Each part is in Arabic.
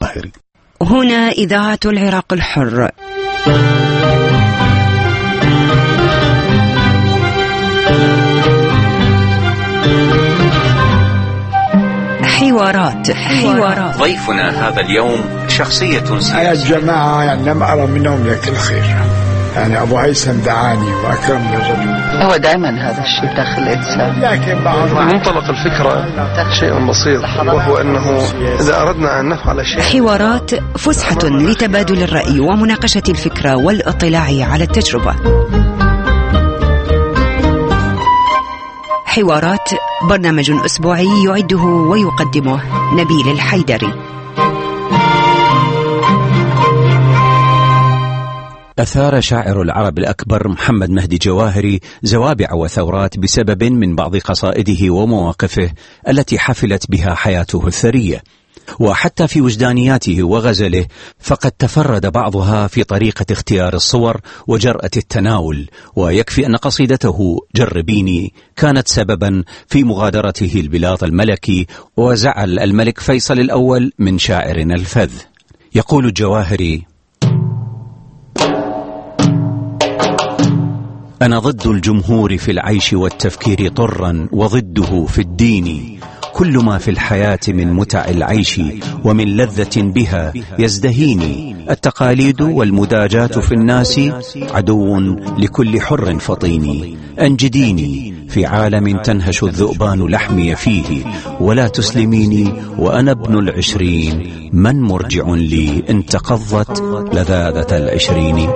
الجواهري. هنا إذاعة العراق الحر. حوارات. ضيفنا هذا اليوم شخصية سياسية. يا جماعة يعني لم أرى منهم لك الخير، يعني أبو هيثم دعاني وأكرمني الرجل. هو دائما هذا الشيء داخل الإنسان، لكن منطلق الفكرة شيء بسيط، وهو أنه إذا أردنا أن نفعل شيء. حوارات فسحة لتبادل الرأي ومناقشة الفكرة والاطلاع على التجربة. حوارات برنامج أسبوعي يعده ويقدمه نبيل الحيدري. أثار شاعر العرب الأكبر محمد مهدي جواهري زوابع وثورات بسبب من بعض قصائده ومواقفه التي حفلت بها حياته الثرية، وحتى في وجدانياته وغزله فقد تفرد بعضها في طريقة اختيار الصور وجرأة التناول. ويكفي أن قصيدته جربيني كانت سببا في مغادرته البلاط الملكي وزعل الملك فيصل الأول من شاعرنا الفذ. يقول الجواهري: أنا ضد الجمهور في العيش والتفكير طرا، وضده في الدين. كل ما في الحياة من متع العيش ومن لذة بها يزدهيني. التقاليد والمداجات في الناس عدو لكل حر فطيني. أنجديني في عالم تنهش الذؤبان لحمي فيه، ولا تسلميني وأنا ابن 20. من مرجع لي إن تقضت لذاذة 20.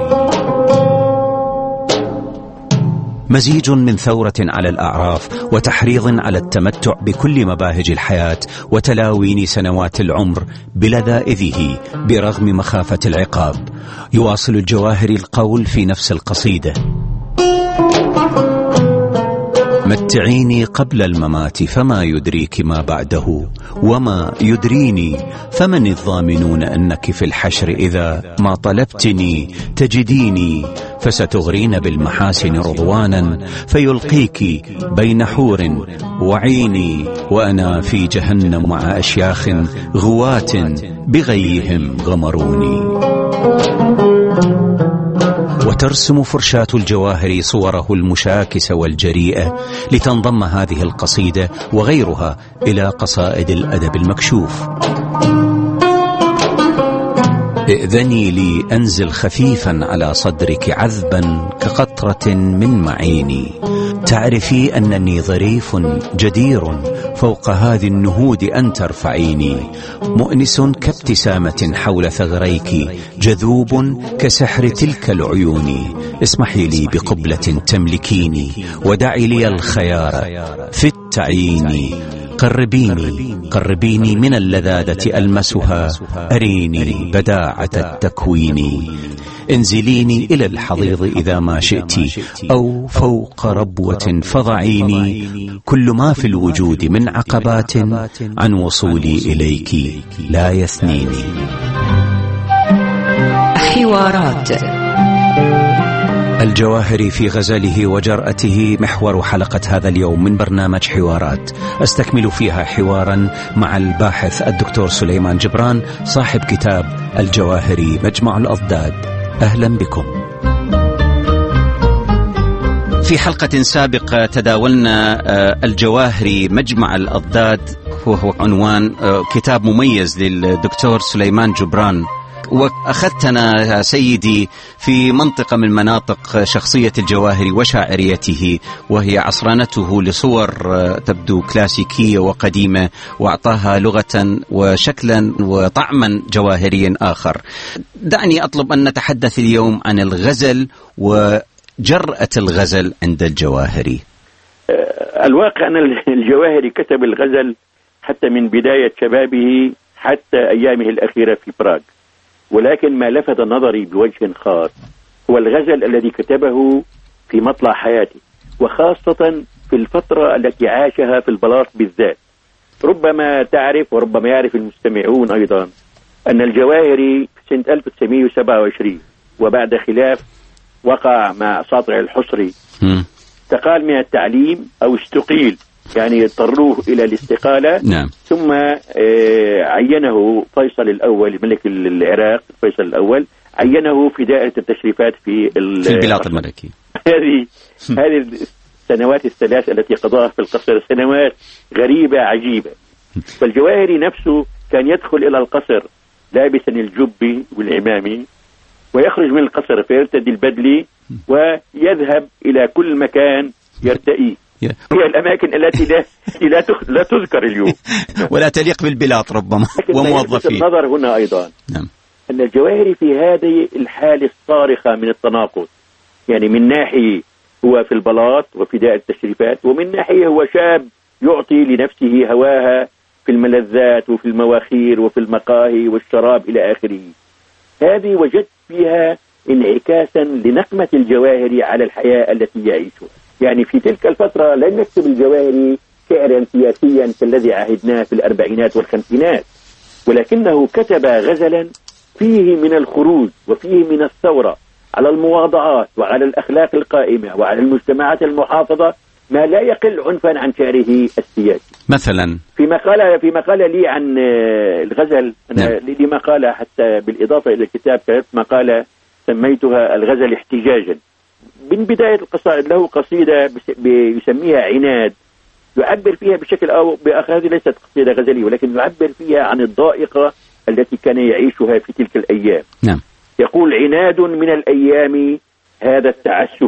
مزيج من ثورة على الأعراف وتحريض على التمتع بكل مباهج الحياة وتلاوين سنوات العمر بلذائذه برغم مخافة العقاب. يواصل الجواهري القول في نفس القصيدة: متعيني قبل الممات فما يدريك ما بعده، وما يدريني فمن الضامنون أنك في الحشر إذا ما طلبتني تجديني. فستغرين بالمحاسن رضوانا فيلقيك بين حور وعيني، وأنا في جهنم مع أشياخ غوات بغيهم غمروني. وترسم فرشاة الجواهري صوره المشاكسة والجريئة لتنضم هذه القصيدة وغيرها إلى قصائد الأدب المكشوف. ائذني لي أنزل خفيفا على صدرك عذبا كقطرة من معيني. تعرفي أنني ظريف جدير فوق هذه النهود أن ترفعيني. مؤنس كابتسامة حول ثغريك، جذوب كسحر تلك العيون. اسمحي لي بقبلة تملكيني، ودعي لي الخيار في التعيين. قربيني من اللذاذة ألمسها، أريني بداعة التكوين. انزليني إلى الحضيض إذا ما شئت، أو فوق ربوة فضعيني. كل ما في الوجود من عقبات عن وصولي إليك لا يثنيني. حوارات. الجواهري في غزله وجرأته محور حلقة هذا اليوم من برنامج حوارات، أستكمل فيها حوارا مع الباحث الدكتور سليمان جبران صاحب كتاب الجواهري مجمع الأضداد. أهلا بكم. في حلقة سابقة تداولنا الجواهري مجمع الأضداد، وهو عنوان كتاب مميز للدكتور سليمان جبران. وأخذتنا سيدي في منطقة من مناطق شخصية الجواهري وشاعريته، وهي عصرنته لصور تبدو كلاسيكية وقديمة، وأعطاها لغة وشكلا وطعما جواهريا آخر. دعني أطلب أن نتحدث اليوم عن الغزل وجرأة الغزل عند الجواهري. الواقع أن الجواهري كتب الغزل حتى من بداية شبابه حتى أيامه الأخيرة في براغ، ولكن ما لفت نظري بوجه خاص هو الغزل الذي كتبه في مطلع حياته، وخاصة في الفترة التي عاشها في البلاط بالذات. ربما تعرف وربما يعرف المستمعون أيضا أن الجواهري في سنة 1927 وبعد خلاف وقع مع ساطع الحصري استقال من التعليم أو استقيل يعني اضطروه إلى الاستقالة. نعم. ثم عينه فيصل الأول ملك العراق، فيصل الأول عينه في دائرة التشريفات في البلاط الملكي. هذه السنوات الثلاث التي قضاها في القصر سنوات غريبة عجيبة. فالجواهري نفسه كان يدخل إلى القصر لابسا الجب والعمامي، ويخرج من القصر فيرتدي البدلي ويذهب إلى كل مكان يرتئي. هي الأماكن التي لا تذكر اليوم ولا تليق بالبلاد ربما وموظفين. النظر هنا أيضا نعم. أن الجواهري في هذه الحالة الصارخة من التناقض، يعني من ناحية هو في البلاط وفي دائرة التشريفات، ومن ناحية هو شاب يعطي لنفسه هواها في الملذات وفي المواخير وفي المقاهي والشراب إلى آخره. هذه وجدت فيها انعكاسا لنقمة الجواهري على الحياة التي يعيشها. يعني في تلك الفترة لم يكتب الجواهري شعرا سياسيا كالذي عهدناه في الأربعينات والخمسينات، ولكنه كتب غزلا فيه من الخروج وفيه من الثورة على المواضعات وعلى الأخلاق القائمة وعلى المجتمعات المحافظة ما لا يقل عنفا عن شعره السياسي. مثلا في مقالة لي عن الغزل، أنا لي مقالة حتى بالإضافة إلى الكتاب كتبت مقالة سميتها الغزل احتجاجا. من بداية القصائد له قصيدة يسميها عناد، يعبر فيها بشكل أو بآخر، هذه ليست قصيدة غزلية ولكن يعبر فيها عن الضائقة التي كان يعيشها في تلك الأيام. نعم. يقول: عناد من الأيام هذا التعسف،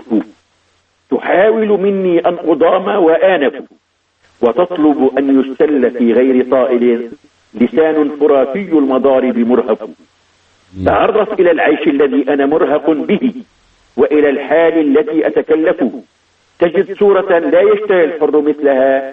تحاول مني أن أضام وآنف، وتطلب أن يستل في غير طائل، لسان فراتي المضارب مرهف. تعرف إلى العيش الذي أنا مرهق به، وإلى الحال التي أتكلف، تجد صورة لا يشتهي الحر مثلها،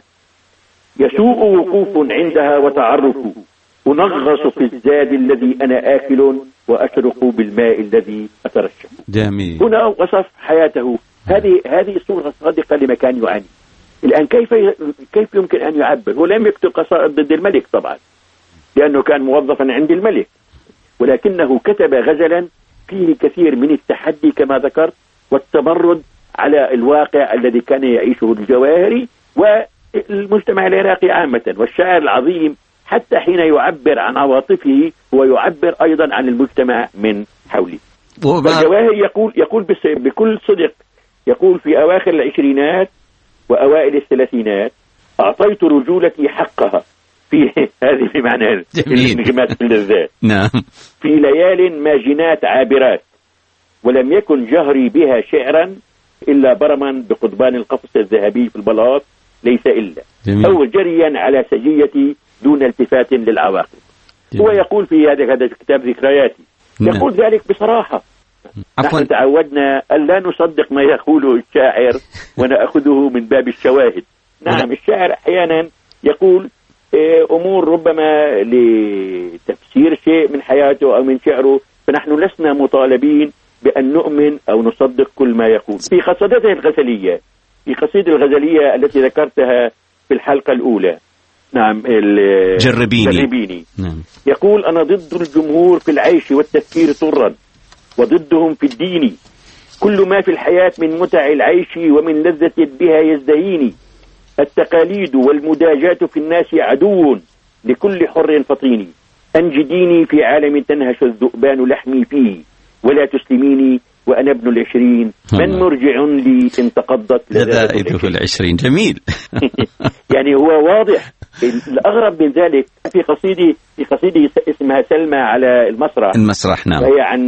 يسوء وقوف عندها وتعرف، أنغص في الزاد الذي أنا آكل، وأشرق بالماء الذي أترشح. جميل. هنا وصف حياته. هذه صورة صادقة لما كان يعاني. الآن كيف يمكن أن يعبر؟ هو لم يكتب قصائد ضد الملك طبعا لأنه كان موظفا عند الملك، ولكنه كتب غزلا فيه كثير من التحدي كما ذكرت والتمرد على الواقع الذي كان يعيشه الجواهري والمجتمع العراقي عامة. والشاعر العظيم حتى حين يعبر عن عواطفه هو يعبر أيضا عن المجتمع من حوله. الجواهري يقول بكل صدق، يقول في أواخر العشرينات وأوائل الثلاثينات: أعطيت رجولتي حقها في هذه بمعنى الانغماس في اللذات. نعم. في ليال ماجنات عابرات، ولم يكن جهري بها شعرا إلا برما بقضبان القفص الذهبي في البلاط ليس إلا، أو جريا على سجيتي دون التفات للعواقب. هو يقول في هذا الكتاب ذكرياتي، يقول ذلك بصراحة. نحن تعودنا ألا نصدق ما يقوله الشاعر ونأخذه من باب الشواهد. نعم، الشاعر أحيانا يقول أمور ربما لتفسير شيء من حياته أو من شعره، فنحن لسنا مطالبين بأن نؤمن أو نصدق كل ما يقول. في قصيدته الغزلية، في قصيدة الغزلية التي ذكرتها في الحلقة الأولى، نعم، جربيني. نعم. يقول: أنا ضد الجمهور في العيش والتفكير طرا، وضدهم في الدين. كل ما في الحياة من متع العيش ومن لذة بها يزدهيني. التقاليد والمداجات في الناس عدو لكل حر فطيني. أنجديني في عالم تنهش الذؤبان لحمي فيه، ولا تسلميني وأنا ابن 20. من مرجع لي إن تقضت لذائذه 20. جميل. يعني هو واضح. الأغرب من ذلك في قصيدة اسمها سلمى على المسرح. نعم. وهي عن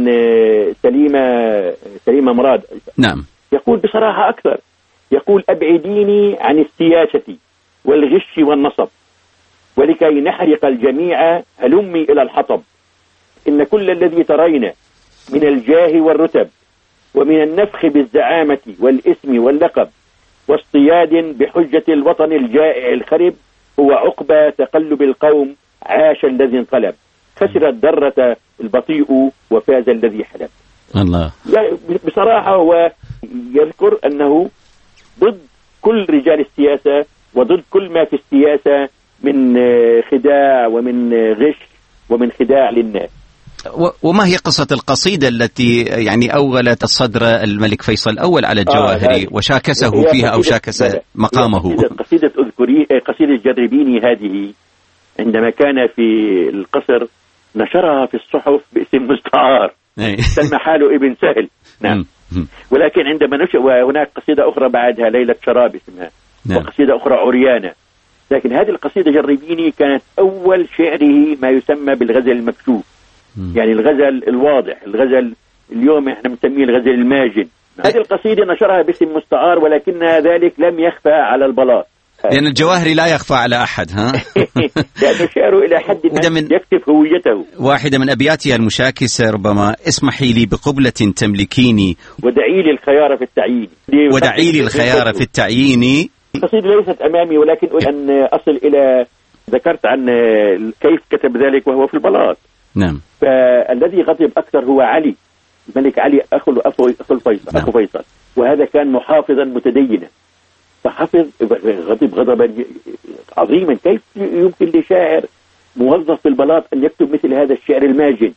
سليمة مراد. نعم. يقول بصراحة أكثر، يقول: أبعديني عن السياسة والغش والنصب، ولكي نحرق الجميع هلمي إلى الحطب. إن كل الذي ترين من الجاه والرتب، ومن النفخ بالزعامة والاسم واللقب، واصطياد بحجة الوطن الجائع الخرب، هو عقبى تقلب القوم. عاش الذي انقلب، خسر الدرة البطيء وفاز الذي حلب. الله. بصراحة هو يذكر أنه ضد كل رجال السياسة وضد كل ما في السياسة من خداع ومن غش ومن خداع للناس. وما هي قصة القصيدة التي يعني أوغلت الصدر الملك فيصل الأول على الجواهري وشاكسه فيها أو شاكس مقامه؟ قصيدة قصيدة جربيني هذه عندما كان في القصر نشرها في الصحف باسم مستعار سلمى حاله ابن سهل. نعم. ولكن عندما نشأ، وهناك قصيدة أخرى بعدها ليلة شراب اسمها، وقصيدة أخرى عريانة. لكن هذه القصيدة جربيني كانت أول شعره ما يسمى بالغزل المكشوف، يعني الغزل الواضح، الغزل اليوم احنا بنسميه الغزل الماجن. هذه القصيدة نشرها باسم مستعار، ولكن ذلك لم يخفى على البلاط، لأن الجواهري لا يخفى على أحد. لأنه شعره إلى حد ما يكتف هويته. واحدة من أبياتها المشاكسة ربما: اسمحي لي بقبلة تملكيني ودعي لي الخيار في التعيين. ودعي لي الخيار في التعيين. القصيدة ليست أمامي، ولكن أريد أن أصل إلى، ذكرت عن كيف كتب ذلك وهو في البلاط. نعم. فالذي غضب أكثر هو علي، الملك علي أخو فيصل، وهذا كان محافظا متدينا، فحفظ غضب غضبا عظيما. كيف يمكن لشاعر موظف في البلاط أن يكتب مثل هذا الشعر الماجن؟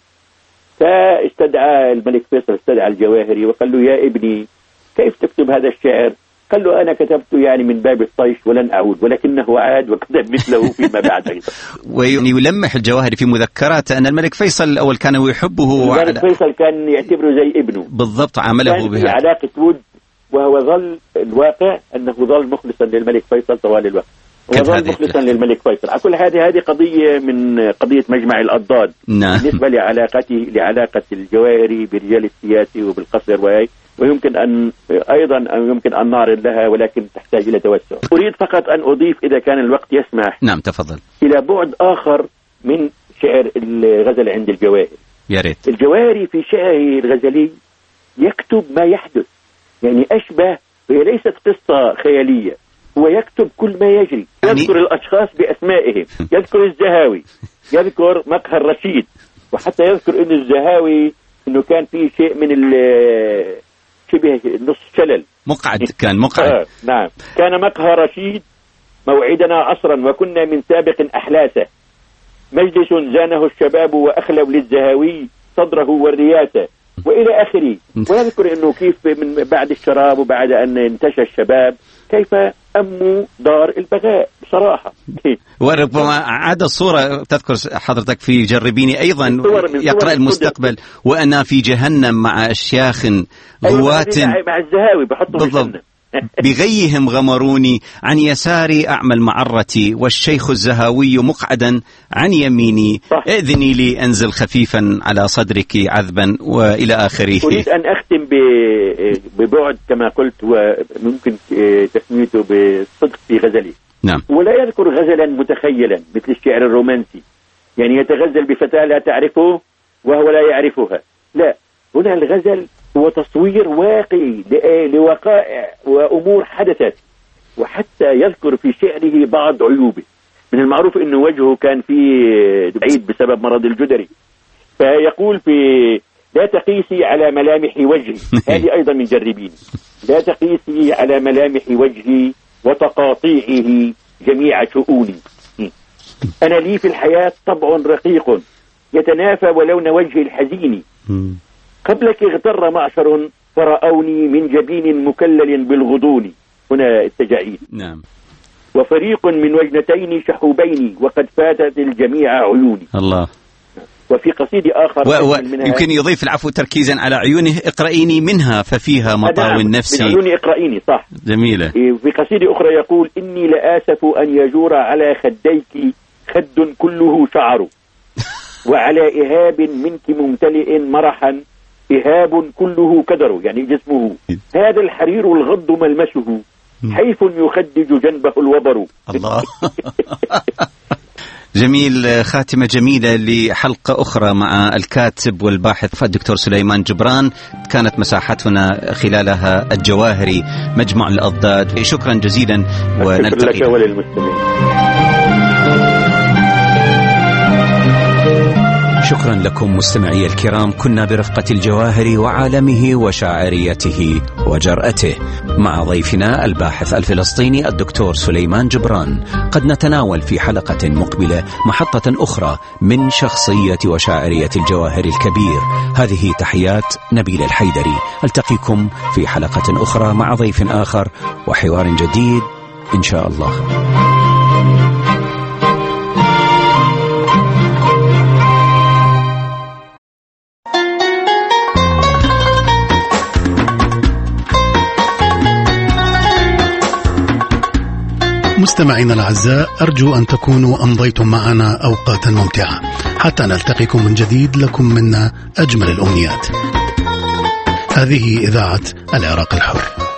فاستدعى الملك فيصل، استدعى الجواهري وقال له: يا ابني كيف تكتب هذا الشعر؟ قال له: أنا كتبته يعني من باب الطيش ولن أعود، ولكنه عاد وكتب مثله فيما بعد أيضا. ويلمح الجواهري في مذكراته أن الملك فيصل الأول كان يحبه، الملك فيصل كان يعتبره زي ابنه بالضبط، عامله بها علاقة ود، وهو ظل الواقع أنه ظل مخلصا للملك فيصل طوال الوقت، وظل مخلصا للملك فيصل. على كل هذه قضية من قضية مجمع الأضداد. نعم. بالنسبة لعلاقة الجواهري بالرجال السياسي وبالقصر، ويمكن أن نعرض لها، ولكن تحتاج إلى توسع. أريد فقط أن أضيف إذا كان الوقت يسمح. نعم تفضل. إلى بعد آخر من شعر الغزل عند الجواهري. يا ريت. الجواهري في شعره الغزلي يكتب ما يحدث، يعني أشبه، هي ليست قصة خيالية، هو يكتب كل ما يجري، يذكر الأشخاص بأسمائهم، يذكر الزهاوي، يذكر مقهى الرشيد، وحتى يذكر أن الزهاوي أنه كان فيه شيء من شبه نص شلل، كان مقعد. نعم. كان مقهى رشيد موعدنا عصرا، وكنا من سابق أحلاسه، مجلس زانه الشباب وأخلوا للزهاوي صدره والرياسة، وإلى آخره. ويذكر أنه كيف من بعد الشراب وبعد أن انتشى الشباب كيف أموا دار البغاء بصراحة. وربما عاد الصورة تذكر حضرتك في جربيني أيضا يقرأ المستقبل، وأنا في جهنم مع أشياخ غواة مع الزهاوي بحطهم بغيهم غمروني، عن يساري أعمل معرتي، والشيخ الزهاوي مقعدا عن يميني، إذني لي أنزل خفيفا على صدرك عذبا، وإلى آخره. أريد أن أختم ببعد كما قلت، وممكن تسميته بالصدق في غزلي. نعم. ولا يذكر غزلا متخيلا مثل الشعر الرومانسي، يعني يتغزل بفتاة لا تعرفه وهو لا يعرفها، لا، هنا الغزل هو تصوير واقعي لوقائع وأمور حدثت، وحتى يذكر في شعره بعض عيوبه. من المعروف أنه وجهه كان فيه بعيد بسبب مرض الجدري، فيقول في: لا تقيسي على ملامح وجهي، هذه أيضا من جربيني، لا تقيسي على ملامح وجهي وتقاطيعه جميع شؤوني، أنا لي في الحياة طبع رقيق يتنافى ولون وجه الحزين، قبلك اغتر معشر فرأوني من جبين مكلل بالغضون، هنا التجاعيد. نعم. وفريق من وجنتين شحوبين وقد فاتت الجميع عيوني. الله. وفي قصيد آخر يمكن يضيف العفو تركيزا على عيونه: اقرأيني منها ففيها مطاوي النفس. من عيوني اقرأيني، صح. جميلة. في قصيد أخرى يقول: إني لآسف أن يجور على خديك خد كله شعر، وعلى إهاب منك ممتلئ مرحا إهاب كله كدر، يعني جسمه، هذا الحرير الغض ملمسه، حيث يخدج جنبه الوبر. الله. جميل. خاتمة جميلة لحلقة أخرى مع الكاتب والباحث الدكتور سليمان جبران، كانت مساحتنا خلالها الجواهري مجمع الأضداد. شكرا جزيلا، ونلتقي. لك وللمستمعين. شكرا لكم مستمعي الكرام. كنا برفقة الجواهري وعالمه وشاعريته وجرأته، مع ضيفنا الباحث الفلسطيني الدكتور سليمان جبران. قد نتناول في حلقة مقبلة محطة أخرى من شخصية وشاعرية الجواهري الكبير. هذه تحيات نبيل الحيدري. ألتقيكم في حلقة أخرى مع ضيف آخر وحوار جديد إن شاء الله. مستمعينا الأعزاء، أرجو أن تكونوا أمضيتم معنا أوقاتا ممتعة. حتى نلتقيكم من جديد، لكم منا أجمل الأمنيات. هذه إذاعة العراق الحر.